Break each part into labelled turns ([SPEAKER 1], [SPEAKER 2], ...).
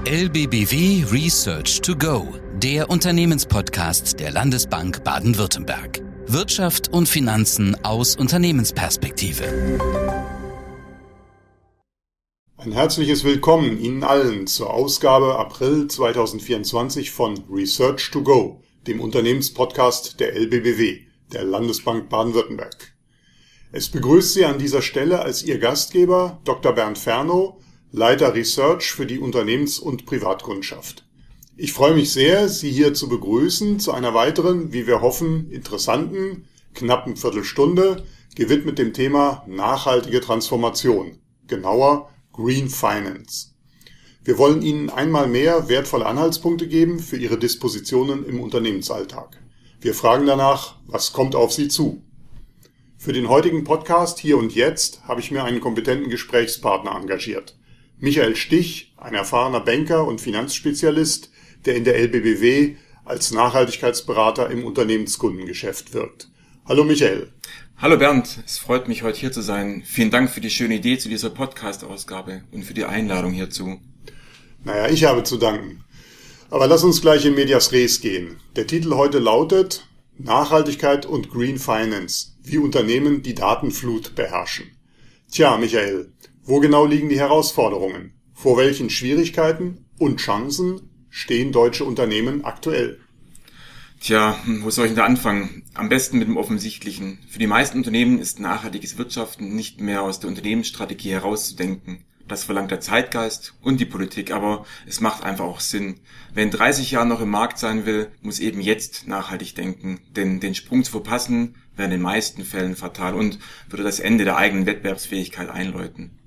[SPEAKER 1] LBBW Research to Go, der Unternehmenspodcast der Landesbank Baden-Württemberg. Wirtschaft und Finanzen aus Unternehmensperspektive.
[SPEAKER 2] Ein herzliches Willkommen Ihnen allen zur Ausgabe April 2024 von Research to Go, dem Unternehmenspodcast der LBBW, der Landesbank Baden-Württemberg. Es begrüßt Sie an dieser Stelle als Ihr Gastgeber Dr. Bernd Fernow, Leiter Research für die Unternehmens- und Privatkundschaft. Ich freue mich sehr, Sie hier zu begrüßen zu einer weiteren, wie wir hoffen, interessanten, knappen Viertelstunde, gewidmet dem Thema nachhaltige Transformation, genauer Green Finance. Wir wollen Ihnen einmal mehr wertvolle Anhaltspunkte geben für Ihre Dispositionen im Unternehmensalltag. Wir fragen danach, was kommt auf Sie zu? Für den heutigen Podcast Hier und Jetzt habe ich mir einen kompetenten Gesprächspartner engagiert. Michael Stich, ein erfahrener Banker und Finanzspezialist, der in der LBBW als Nachhaltigkeitsberater im Unternehmenskundengeschäft wirkt. Hallo Michael.
[SPEAKER 3] Hallo Bernd, es freut mich, heute hier zu sein. Vielen Dank für die schöne Idee zu dieser Podcast-Ausgabe und für die Einladung hierzu.
[SPEAKER 2] Naja, ich habe zu danken. Aber lass uns gleich in medias res gehen. Der Titel heute lautet Nachhaltigkeit und Green Finance, wie Unternehmen die Datenflut beherrschen. Tja, Michael, wo genau liegen die Herausforderungen? Vor welchen Schwierigkeiten und Chancen stehen deutsche Unternehmen aktuell?
[SPEAKER 3] Tja, wo soll ich denn da anfangen? Am besten mit dem Offensichtlichen. Für die meisten Unternehmen ist nachhaltiges Wirtschaften nicht mehr aus der Unternehmensstrategie herauszudenken. Das verlangt der Zeitgeist und die Politik, aber es macht einfach auch Sinn. Wer in 30 Jahren noch im Markt sein will, muss eben jetzt nachhaltig denken. Denn den Sprung zu verpassen, wäre in den meisten Fällen fatal und würde das Ende der eigenen Wettbewerbsfähigkeit einläuten.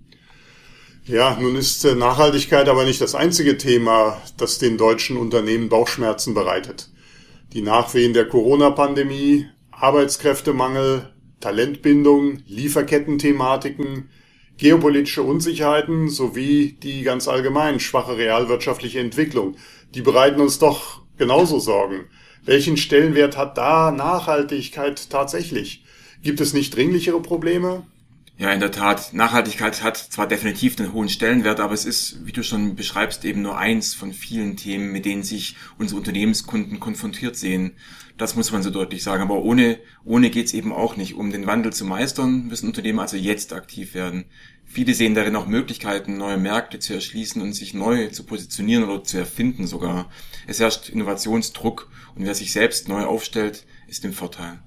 [SPEAKER 2] Ja, nun ist Nachhaltigkeit aber nicht das einzige Thema, das den deutschen Unternehmen Bauchschmerzen bereitet. Die Nachwehen der Corona-Pandemie, Arbeitskräftemangel, Talentbindung, Lieferkettenthematiken, geopolitische Unsicherheiten sowie die ganz allgemein schwache realwirtschaftliche Entwicklung, die bereiten uns doch genauso Sorgen. Welchen Stellenwert hat da Nachhaltigkeit tatsächlich? Gibt es nicht dringlichere Probleme?
[SPEAKER 3] Ja, in der Tat. Nachhaltigkeit hat zwar definitiv einen hohen Stellenwert, aber es ist, wie du schon beschreibst, eben nur eins von vielen Themen, mit denen sich unsere Unternehmenskunden konfrontiert sehen. Das muss man so deutlich sagen. Aber ohne geht's eben auch nicht. Um den Wandel zu meistern, müssen Unternehmen also jetzt aktiv werden. Viele sehen darin auch Möglichkeiten, neue Märkte zu erschließen und sich neu zu positionieren oder zu erfinden sogar. Es herrscht Innovationsdruck und wer sich selbst neu aufstellt, ist im Vorteil.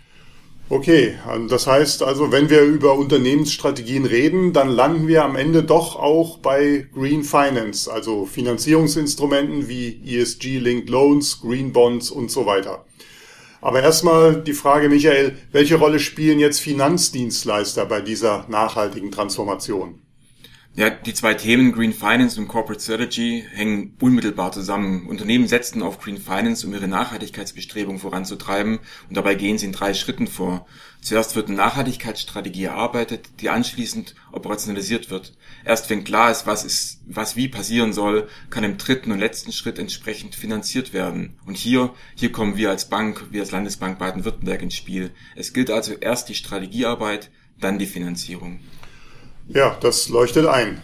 [SPEAKER 2] Okay, das heißt also, wenn wir über Unternehmensstrategien reden, dann landen wir am Ende doch auch bei Green Finance, also Finanzierungsinstrumenten wie ESG-Linked Loans, Green Bonds und so weiter. Aber erstmal die Frage, Michael, welche Rolle spielen jetzt Finanzdienstleister bei dieser nachhaltigen Transformation?
[SPEAKER 3] Ja, die zwei Themen Green Finance und Corporate Strategy hängen unmittelbar zusammen. Unternehmen setzen auf Green Finance, um ihre Nachhaltigkeitsbestrebungen voranzutreiben, und dabei gehen sie in 3 Schritten vor. Zuerst wird eine Nachhaltigkeitsstrategie erarbeitet, die anschließend operationalisiert wird. Erst wenn klar ist, was wie passieren soll, kann im 3. und letzten Schritt entsprechend finanziert werden. Und hier kommen wir als Bank, wir als Landesbank Baden-Württemberg ins Spiel. Es gilt also erst die Strategiearbeit, dann die Finanzierung.
[SPEAKER 2] Ja, das leuchtet ein.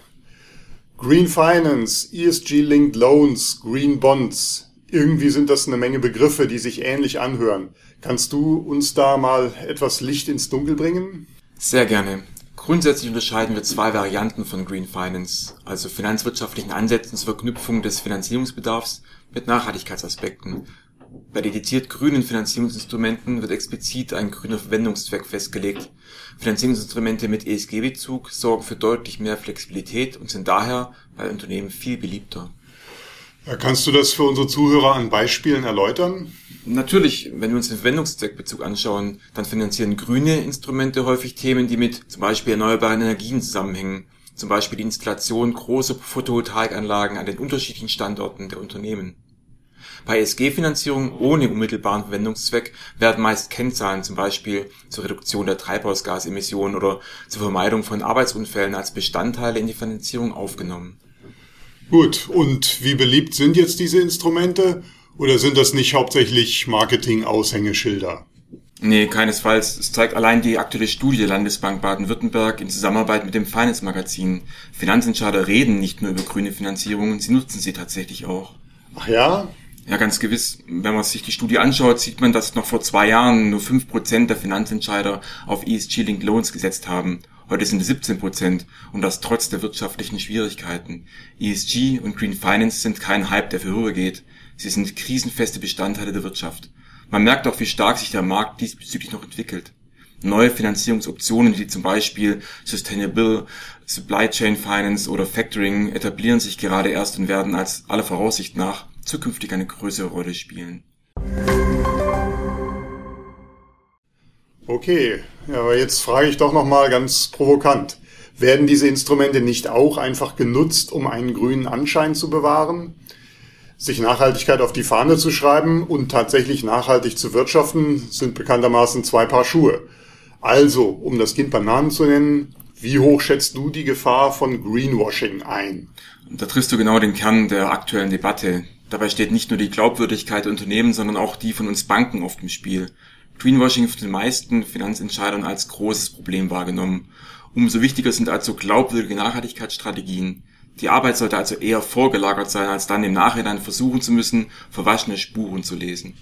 [SPEAKER 2] Green Finance, ESG-Linked Loans, Green Bonds. Irgendwie sind das eine Menge Begriffe, die sich ähnlich anhören. Kannst du uns da mal etwas Licht ins Dunkel bringen?
[SPEAKER 3] Sehr gerne. Grundsätzlich unterscheiden wir 2 Varianten von Green Finance, also finanzwirtschaftlichen Ansätzen zur Verknüpfung des Finanzierungsbedarfs mit Nachhaltigkeitsaspekten. Bei dediziert grünen Finanzierungsinstrumenten wird explizit ein grüner Verwendungszweck festgelegt. Finanzierungsinstrumente mit ESG-Bezug sorgen für deutlich mehr Flexibilität und sind daher bei Unternehmen viel beliebter.
[SPEAKER 2] Kannst du das für unsere Zuhörer an Beispielen erläutern?
[SPEAKER 3] Natürlich, wenn wir uns den Verwendungszweckbezug anschauen, dann finanzieren grüne Instrumente häufig Themen, die mit zum Beispiel erneuerbaren Energien zusammenhängen. Zum Beispiel die Installation großer Photovoltaikanlagen an den unterschiedlichen Standorten der Unternehmen. Bei ESG-Finanzierung ohne unmittelbaren Verwendungszweck werden meist Kennzahlen, zum Beispiel zur Reduktion der Treibhausgasemissionen oder zur Vermeidung von Arbeitsunfällen, als Bestandteile in die Finanzierung aufgenommen.
[SPEAKER 2] Gut, und wie beliebt sind jetzt diese Instrumente? Oder sind das nicht hauptsächlich Marketing-Aushängeschilder?
[SPEAKER 3] Nee, keinesfalls. Es zeigt allein die aktuelle Studie der Landesbank Baden-Württemberg in Zusammenarbeit mit dem Finance-Magazin. Finanzentscheider reden nicht nur über grüne Finanzierungen, sie nutzen sie tatsächlich auch.
[SPEAKER 2] Ach ja?
[SPEAKER 3] Ja, ganz gewiss. Wenn man sich die Studie anschaut, sieht man, dass noch vor 2 Jahren nur 5% der Finanzentscheider auf ESG-Linked Loans gesetzt haben. Heute sind es 17% und das trotz der wirtschaftlichen Schwierigkeiten. ESG und Green Finance sind kein Hype, der vorübergeht. Sie sind krisenfeste Bestandteile der Wirtschaft. Man merkt auch, wie stark sich der Markt diesbezüglich noch entwickelt. Neue Finanzierungsoptionen wie zum Beispiel Sustainable Supply Chain Finance oder Factoring etablieren sich gerade erst und werden als aller Voraussicht nach zukünftig eine größere Rolle spielen.
[SPEAKER 2] Okay, ja, aber jetzt frage ich doch nochmal ganz provokant. Werden diese Instrumente nicht auch einfach genutzt, um einen grünen Anschein zu bewahren? Sich Nachhaltigkeit auf die Fahne zu schreiben und tatsächlich nachhaltig zu wirtschaften, sind bekanntermaßen 2 Paar Schuhe. Also, um das Kind beim Namen zu nennen, wie hoch schätzt du die Gefahr von Greenwashing ein?
[SPEAKER 3] Da triffst du genau den Kern der aktuellen Debatte. Dabei steht nicht nur die Glaubwürdigkeit der Unternehmen, sondern auch die von uns Banken oft im Spiel. Greenwashing wird von den meisten Finanzentscheidern als großes Problem wahrgenommen. Umso wichtiger sind also glaubwürdige Nachhaltigkeitsstrategien. Die Arbeit sollte also eher vorgelagert sein, als dann im Nachhinein versuchen zu müssen, verwaschene Spuren zu lesen.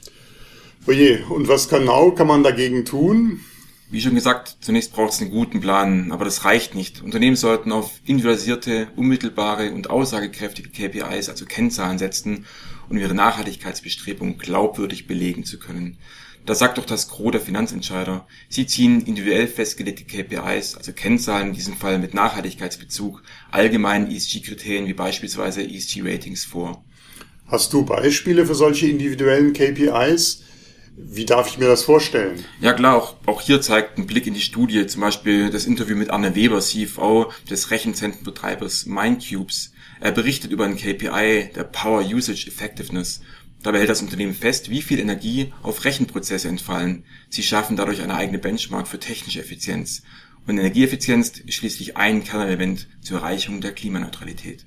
[SPEAKER 2] Oje, und was genau kann man dagegen tun?
[SPEAKER 3] Wie schon gesagt, zunächst braucht es einen guten Plan, aber das reicht nicht. Unternehmen sollten auf individualisierte, unmittelbare und aussagekräftige KPIs, also Kennzahlen setzen, um ihre Nachhaltigkeitsbestrebungen glaubwürdig belegen zu können. Das sagt doch das Gros der Finanzentscheider. Sie ziehen individuell festgelegte KPIs, also Kennzahlen in diesem Fall mit Nachhaltigkeitsbezug, allgemeinen ESG-Kriterien wie beispielsweise ESG-Ratings vor.
[SPEAKER 2] Hast du Beispiele für solche individuellen KPIs? Wie darf ich mir das vorstellen?
[SPEAKER 3] Ja klar, auch hier zeigt ein Blick in die Studie, zum Beispiel das Interview mit Arne Weber, CFO des Rechenzentrenbetreibers Mindcubes. Er berichtet über ein KPI der Power Usage Effectiveness. Dabei hält das Unternehmen fest, wie viel Energie auf Rechenprozesse entfallen. Sie schaffen dadurch eine eigene Benchmark für technische Effizienz. Und Energieeffizienz ist schließlich ein Kernelement zur Erreichung der Klimaneutralität.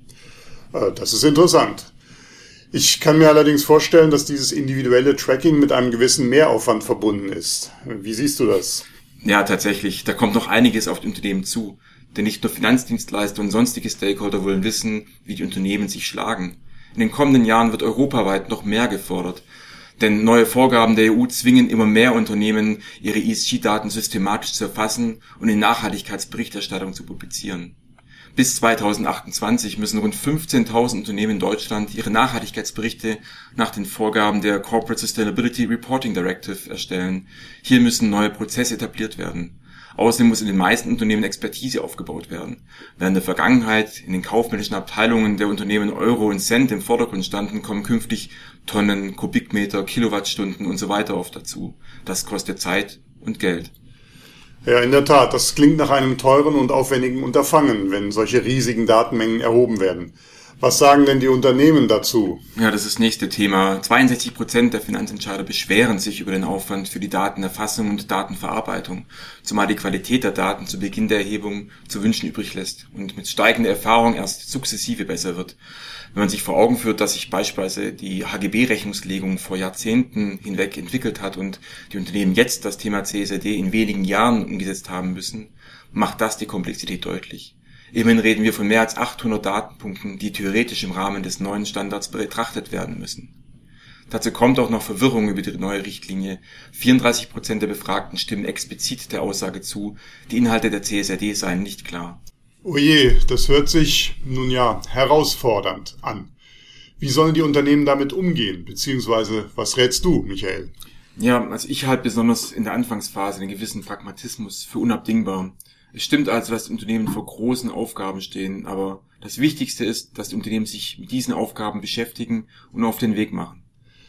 [SPEAKER 2] Das ist interessant. Ich kann mir allerdings vorstellen, dass dieses individuelle Tracking mit einem gewissen Mehraufwand verbunden ist. Wie siehst du das?
[SPEAKER 3] Ja, tatsächlich. Da kommt noch einiges auf die Unternehmen zu. Denn nicht nur Finanzdienstleister und sonstige Stakeholder wollen wissen, wie die Unternehmen sich schlagen. In den kommenden Jahren wird europaweit noch mehr gefordert. Denn neue Vorgaben der EU zwingen immer mehr Unternehmen, ihre ESG-Daten systematisch zu erfassen und in Nachhaltigkeitsberichterstattung zu publizieren. Bis 2028 müssen rund 15.000 Unternehmen in Deutschland ihre Nachhaltigkeitsberichte nach den Vorgaben der Corporate Sustainability Reporting Directive erstellen. Hier müssen neue Prozesse etabliert werden. Außerdem muss in den meisten Unternehmen Expertise aufgebaut werden. Während der Vergangenheit in den kaufmännischen Abteilungen der Unternehmen Euro und Cent im Vordergrund standen, kommen künftig Tonnen, Kubikmeter, Kilowattstunden und so weiter oft dazu. Das kostet Zeit und Geld.
[SPEAKER 2] Ja, in der Tat, das klingt nach einem teuren und aufwendigen Unterfangen, wenn solche riesigen Datenmengen erhoben werden. Was sagen denn die Unternehmen dazu?
[SPEAKER 3] Ja, das ist das nächste Thema. 62% der Finanzentscheider beschweren sich über den Aufwand für die Datenerfassung und Datenverarbeitung, zumal die Qualität der Daten zu Beginn der Erhebung zu wünschen übrig lässt und mit steigender Erfahrung erst sukzessive besser wird. Wenn man sich vor Augen führt, dass sich beispielsweise die HGB-Rechnungslegung vor Jahrzehnten hinweg entwickelt hat und die Unternehmen jetzt das Thema CSRD in wenigen Jahren umgesetzt haben müssen, macht das die Komplexität deutlich. Immerhin reden wir von mehr als 800 Datenpunkten, die theoretisch im Rahmen des neuen Standards betrachtet werden müssen. Dazu kommt auch noch Verwirrung über die neue Richtlinie. 34% der Befragten stimmen explizit der Aussage zu, die Inhalte der CSRD seien nicht klar.
[SPEAKER 2] Oje, das hört sich, nun ja, herausfordernd an. Wie sollen die Unternehmen damit umgehen? Beziehungsweise, was rätst du, Michael?
[SPEAKER 3] Ja, also ich halte besonders in der Anfangsphase einen gewissen Pragmatismus für unabdingbar. Es stimmt also, dass die Unternehmen vor großen Aufgaben stehen, aber das Wichtigste ist, dass die Unternehmen sich mit diesen Aufgaben beschäftigen und auf den Weg machen.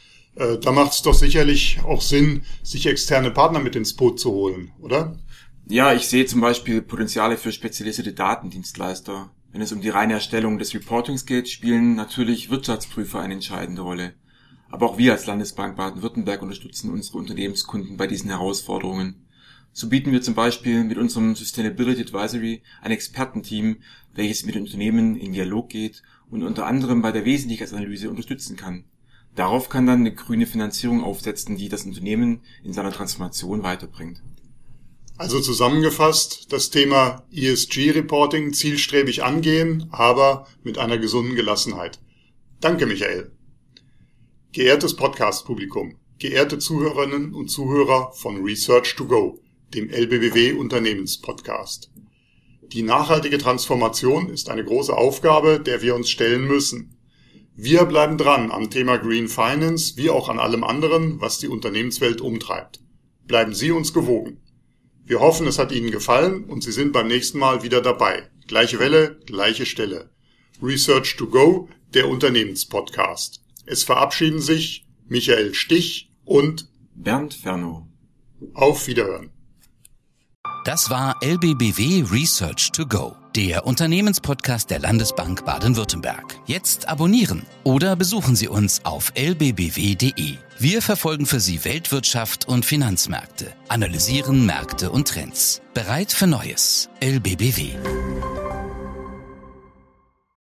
[SPEAKER 2] Da macht es doch sicherlich auch Sinn, sich externe Partner mit ins Boot zu holen, oder?
[SPEAKER 3] Ja, ich sehe zum Beispiel Potenziale für spezialisierte Datendienstleister. Wenn es um die reine Erstellung des Reportings geht, spielen natürlich Wirtschaftsprüfer eine entscheidende Rolle. Aber auch wir als Landesbank Baden-Württemberg unterstützen unsere Unternehmenskunden bei diesen Herausforderungen. So bieten wir zum Beispiel mit unserem Sustainability Advisory ein Expertenteam, welches mit den Unternehmen in Dialog geht und unter anderem bei der Wesentlichkeitsanalyse unterstützen kann. Darauf kann dann eine grüne Finanzierung aufsetzen, die das Unternehmen in seiner Transformation weiterbringt.
[SPEAKER 2] Also zusammengefasst, das Thema ESG-Reporting zielstrebig angehen, aber mit einer gesunden Gelassenheit. Danke, Michael. Geehrtes Podcast-Publikum, geehrte Zuhörerinnen und Zuhörer von Research to Go, dem LBBW-Unternehmenspodcast. Die nachhaltige Transformation ist eine große Aufgabe, der wir uns stellen müssen. Wir bleiben dran am Thema Green Finance, wie auch an allem anderen, was die Unternehmenswelt umtreibt. Bleiben Sie uns gewogen. Wir hoffen, es hat Ihnen gefallen und Sie sind beim nächsten Mal wieder dabei. Gleiche Welle, gleiche Stelle. Research to Go, der Unternehmenspodcast. Es verabschieden sich Michael Stich und
[SPEAKER 3] Bernd Fernow.
[SPEAKER 2] Auf Wiederhören.
[SPEAKER 1] Das war LBBW Research to Go, der Unternehmenspodcast der Landesbank Baden-Württemberg. Jetzt abonnieren oder besuchen Sie uns auf lbbw.de. Wir verfolgen für Sie Weltwirtschaft und Finanzmärkte, analysieren Märkte und Trends. Bereit für Neues. LBBW.